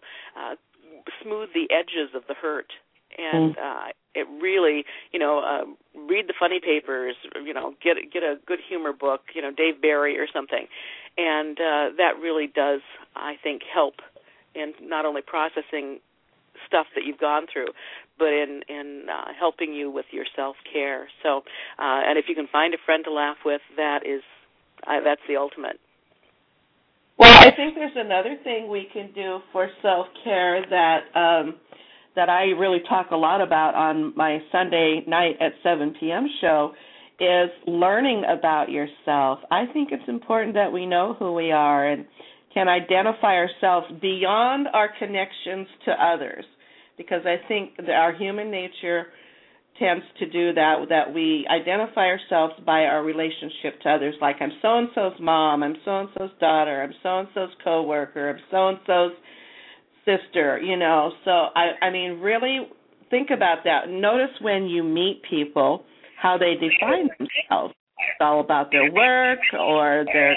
smooth the edges of the hurt. And it really, read the funny papers, get a good humor book, Dave Barry or something. And that really does, I think, help in not only processing stuff that you've gone through, but in helping you with your self-care. So, and if you can find a friend to laugh with, that's the ultimate. Well, I think there's another thing we can do for self-care that I really talk a lot about on my Sunday night at 7 p.m. show is learning about yourself. I think it's important that we know who we are and can identify ourselves beyond our connections to others, because I think that our human nature tends to do that we identify ourselves by our relationship to others, like I'm so-and-so's mom, I'm so-and-so's daughter, I'm so-and-so's coworker, I'm so-and-so's sister, So, I mean, really think about that. Notice when you meet people how they define themselves. It's all about their work or their,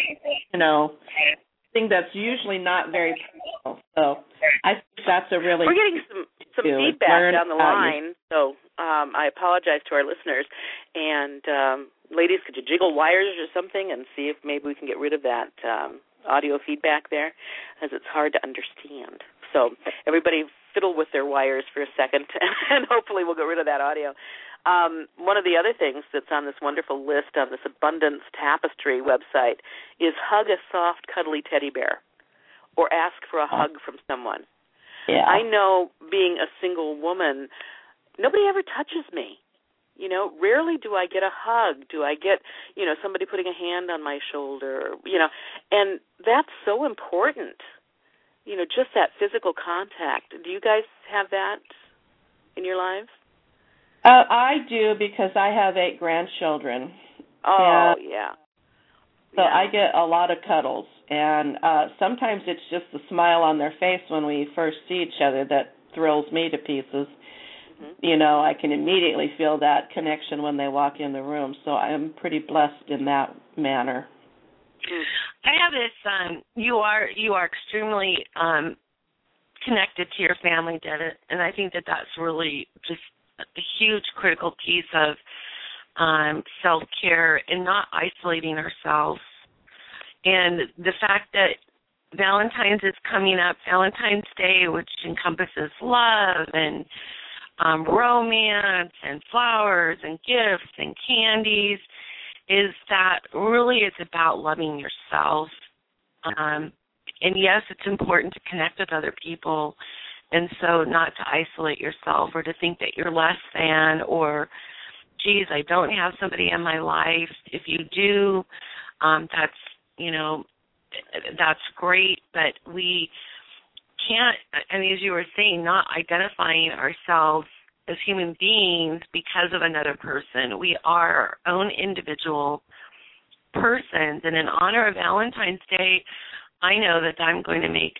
thing that's usually not very personal. So I think that's a really... We're getting some feedback down the line, so I apologize to our listeners. And ladies, could you jiggle wires or something and see if maybe we can get rid of that audio feedback there, as it's hard to understand. So everybody fiddle with their wires for a second, and hopefully we'll get rid of that audio. One of the other things that's on this wonderful list on this Abundance Tapestry website is hug a soft, cuddly teddy bear or ask for a hug from someone. Yeah. I know, being a single woman, nobody ever touches me. You know, rarely do I get a hug. Do I get, somebody putting a hand on my shoulder, and that's so important. Just that physical contact. Do you guys have that in your lives? I do, because I have 8 grandchildren. Oh, yeah. So I get a lot of cuddles, and sometimes it's just the smile on their face when we first see each other that thrills me to pieces. Mm-hmm. I can immediately feel that connection when they walk in the room, so I'm pretty blessed in that manner. I have this, you are extremely connected to your family, Deb, and I think that's really just a huge critical piece of self-care and not isolating ourselves. And the fact that Valentine's is coming up, Valentine's Day, which encompasses love and romance and flowers and gifts and candies, is that really it's about loving yourself. And yes, it's important to connect with other people, and so not to isolate yourself or to think that you're less than, or, geez, I don't have somebody in my life. If you do, that's great, but we can't, as you were saying, not identifying ourselves as human beings because of another person. We are our own individual persons, and in honor of Valentine's Day, I know that I'm going to make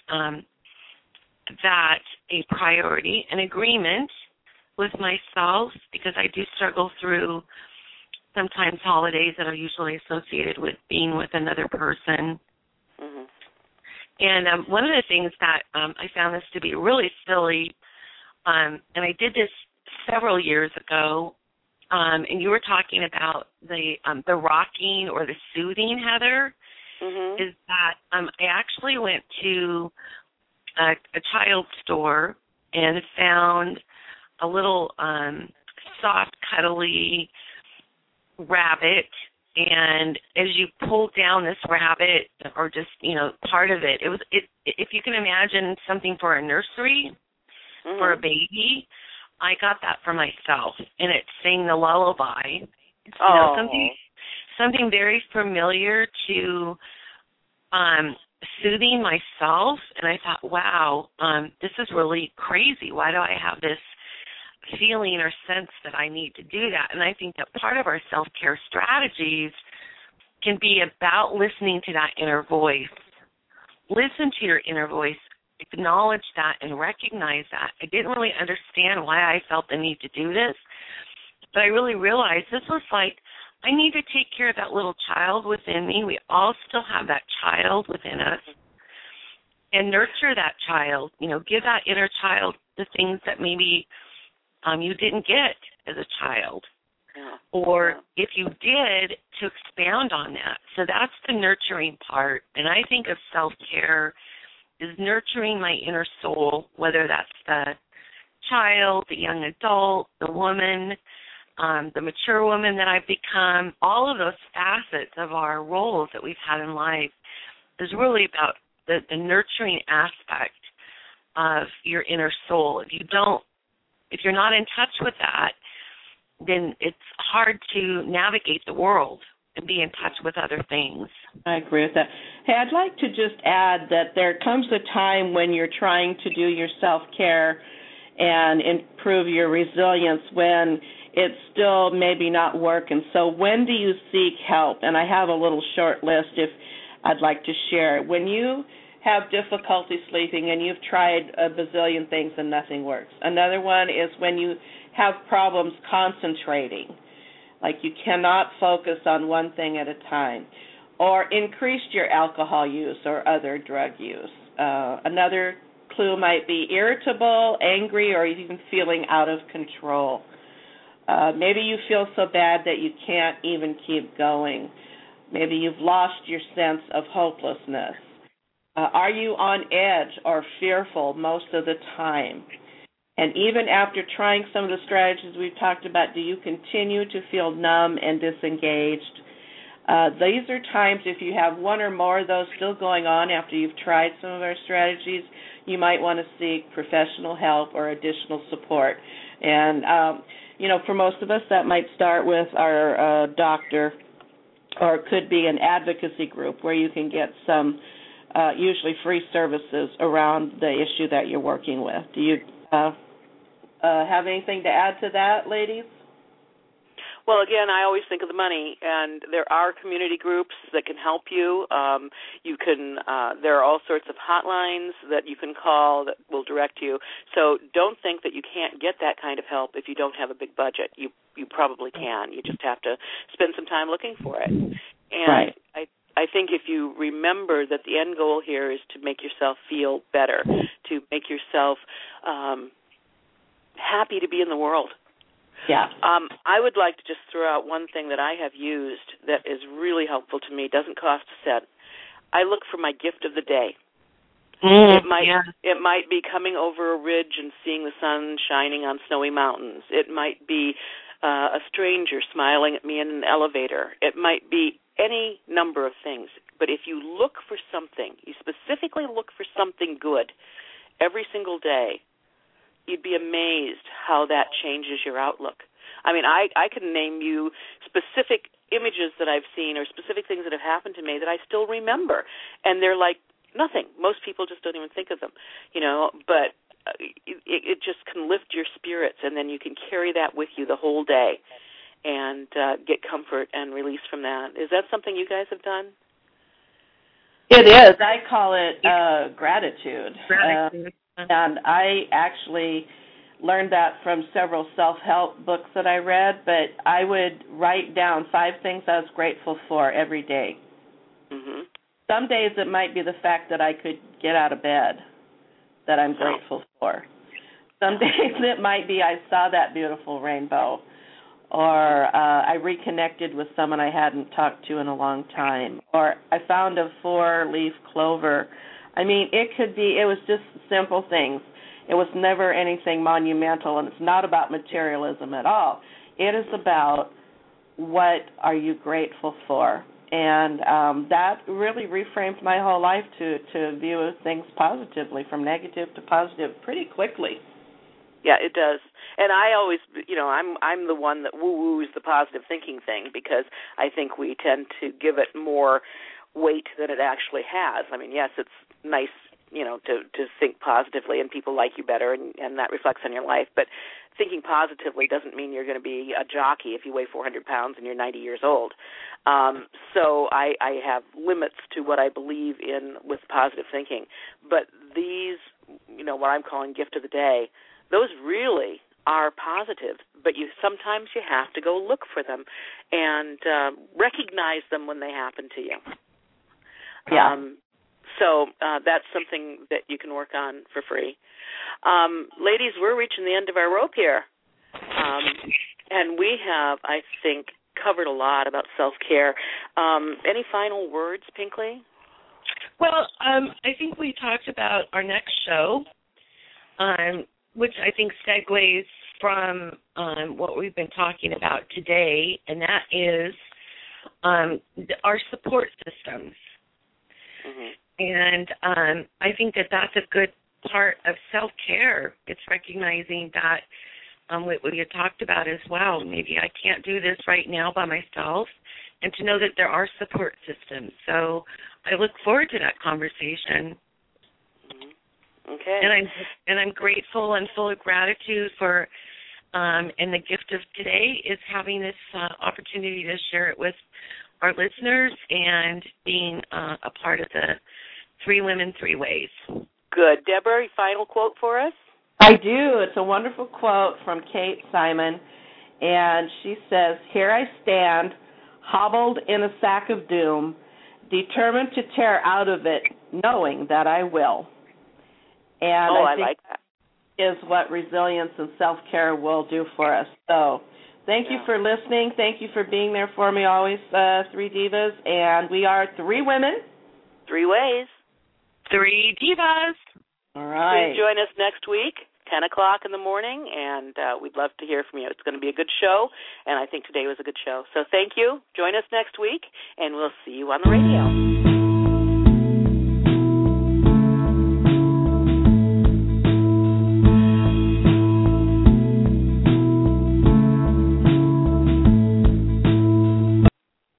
that a priority, an agreement with myself, because I do struggle through sometimes holidays that are usually associated with being with another person. Mm-hmm. And one of the things that I found this to be really silly, and I did this several years ago, and you were talking about the rocking or the soothing, Heather, mm-hmm. is that I actually went to a child store and found a little soft, cuddly rabbit, and as you pulled down this rabbit, or just, part of it, if you can imagine something for a nursery, mm-hmm. for a baby, I got that for myself, and it sang the lullaby. Something very familiar to soothing myself, and I thought, wow, this is really crazy. Why do I have this feeling or sense that I need to do that? And I think that part of our self-care strategies can be about listening to that inner voice. Listen to your inner voice. Acknowledge that and recognize that. I didn't really understand why I felt the need to do this, but I really realized this was like, I need to take care of that little child within me. We all still have that child within us, and nurture that child. Give that inner child the things that maybe you didn't get as a child, or if you did, to expound on that. So that's the nurturing part, and I think of self-care is nurturing my inner soul, whether that's the child, the young adult, the woman, the mature woman that I've become. All of those facets of our roles that we've had in life is really about the nurturing aspect of your inner soul. If you're not in touch with that, then it's hard to navigate the world and be in touch with other things. I agree with that. Hey, I'd like to just add that there comes a time when you're trying to do your self-care and improve your resilience when it's still maybe not working. So when do you seek help? And I have a little short list if I'd like to share. When you have difficulty sleeping and you've tried a bazillion things and nothing works. Another one is when you have problems concentrating, like you cannot focus on one thing at a time, or increased your alcohol use or other drug use. Another clue might be irritable, angry, or even feeling out of control. Maybe you feel so bad that you can't even keep going. Maybe you've lost your sense of hopelessness. Are you on edge or fearful most of the time? And even after trying some of the strategies we've talked about, do you continue to feel numb and disengaged? These are times, if you have one or more of those still going on after you've tried some of our strategies, you might want to seek professional help or additional support. And, for most of us, that might start with our doctor, or it could be an advocacy group where you can get some usually free services around the issue that you're working with. Do you have anything to add to that, ladies? Well, again, I always think of the money, and there are community groups that can help you. There are all sorts of hotlines that you can call that will direct you. So don't think that you can't get that kind of help if you don't have a big budget. You probably can. You just have to spend some time looking for it. And right. I think if you remember that the end goal here is to make yourself feel better, to make yourself happy to be in the world. Yeah. I would like to just throw out one thing that I have used that is really helpful to me. It doesn't cost a cent. I look for my gift of the day. It might be coming over a ridge and seeing the sun shining on snowy mountains. It might be a stranger smiling at me in an elevator. It might be any number of things. But if you look for something, you specifically look for something good every single day, you'd be amazed how that changes your outlook. I mean, I can name you specific images that I've seen or specific things that have happened to me that I still remember, and they're like nothing. Most people just don't even think of them, but it just can lift your spirits, and then you can carry that with you the whole day and get comfort and release from that. Is that something you guys have done? It is. I call it gratitude. Gratitude. And I actually learned that from several self-help books that I read, but I would write down 5 things I was grateful for every day. Mm-hmm. Some days it might be the fact that I could get out of bed that I'm grateful for. Some days it might be I saw that beautiful rainbow, or I reconnected with someone I hadn't talked to in a long time, or I found a 4-leaf clover. I mean, it was just simple things. It was never anything monumental, and it's not about materialism at all. It is about what are you grateful for. And that really reframed my whole life to view things positively, from negative to positive, pretty quickly. Yeah, it does. And I always, I'm the one that woo-woos the positive thinking thing, because I think we tend to give it more weight than it actually has. I mean, yes, it's nice, to think positively and people like you better, and that reflects on your life. But thinking positively doesn't mean you're going to be a jockey if you weigh 400 pounds and you're 90 years old. So I have limits to what I believe in with positive thinking. But these, what I'm calling gift of the day, those really are positive, but sometimes you have to go look for them and recognize them when they happen to you. Yeah. So that's something that you can work on for free. Ladies, we're reaching the end of our rope here. And we have, I think, covered a lot about self-care. Any final words, Pinkley? Well, I think we talked about our next show, which I think segues from what we've been talking about today, and that is our support systems. Mm-hmm. And I think that that's a good part of self-care. It's recognizing that what we had talked about as well. Maybe I can't do this right now by myself, and to know that there are support systems. So I look forward to that conversation. Mm-hmm. Okay. And I'm grateful and full of gratitude for, and the gift of today is having this opportunity to share it with our listeners and being a part of the 3 Women, 3 Ways. Good. Deborah, final quote for us? I do. It's a wonderful quote from Kate Simon, and she says, "Here I stand, hobbled in a sack of doom, determined to tear out of it, knowing that I will." And I think like that. Is what resilience and self-care will do for us. So Thank you for listening. Thank you for being there for me always, Three Divas. And we are three women. Three ways. Three divas. All right. Please join us next week, 10 o'clock in the morning, and we'd love to hear from you. It's going to be a good show, and I think today was a good show. So thank you. Join us next week, and we'll see you on the radio.